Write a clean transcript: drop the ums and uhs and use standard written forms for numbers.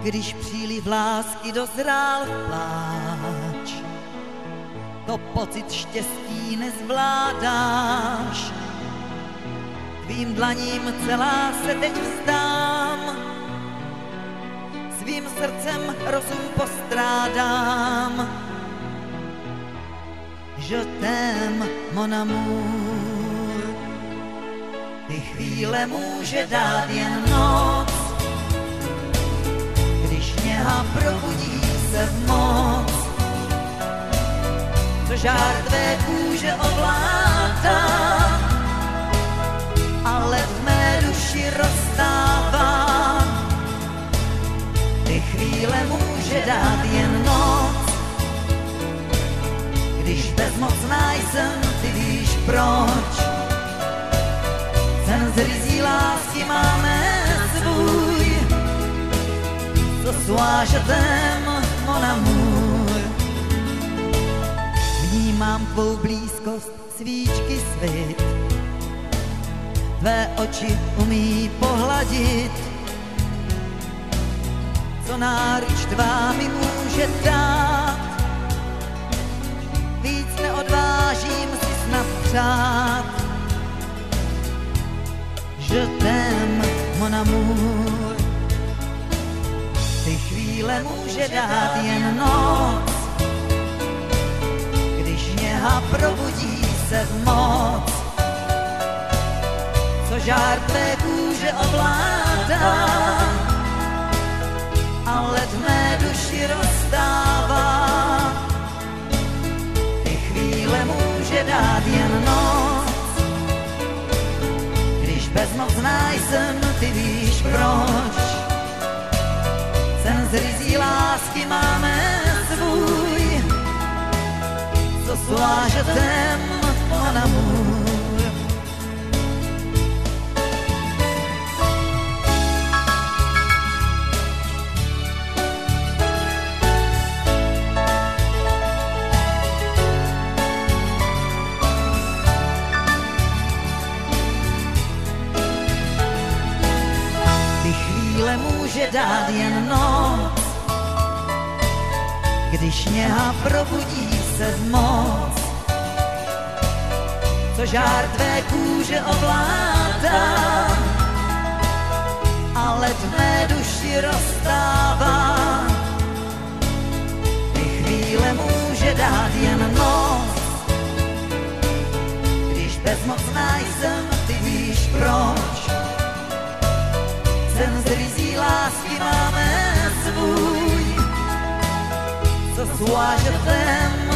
když příliv lásky dozrál v pláč, to pocit štěstí nezvládáš. Tvým dlaním celá se teď vzdám, svým srdcem rozum postrádám. Je t'aime, mon amour, ty chvíle může dát jen noc, když něha probudí se v moc, co žár tvé kůže ovládá, ale v mé duši rozstává. Ty chvíle může dát jen noc, když bezmocná jsem, ty víš proč. Ten zryzí lásky máme svůj, co je t'aime, mon amour. Vnímám tvou blízkost, svíčky svit, tvé oči umí pohladit, co náruč tvá mi může dát. Víc neodvážím si snad přát. Je t'aime, mon amour, ty chvíle může dát jen noc, když něha probudí se v moc, co žár tvé kůže ovládá, ale v mé duši rozstává. Ty chvíle může dát jen noc, když bezmocná jsem, ty víš proč. Sen zryzí lásky máme svůj, co je t'aime, mon amour. Může dát jen noc, když něha probudí se v moc, co žár tvé kůže ovládá, ale v mé duši rozstává. Ty chvíle může dát jen noc, když bezmocná jsem, ty víš proč. Ten zryzí lásky máme svůj, co je t'aime,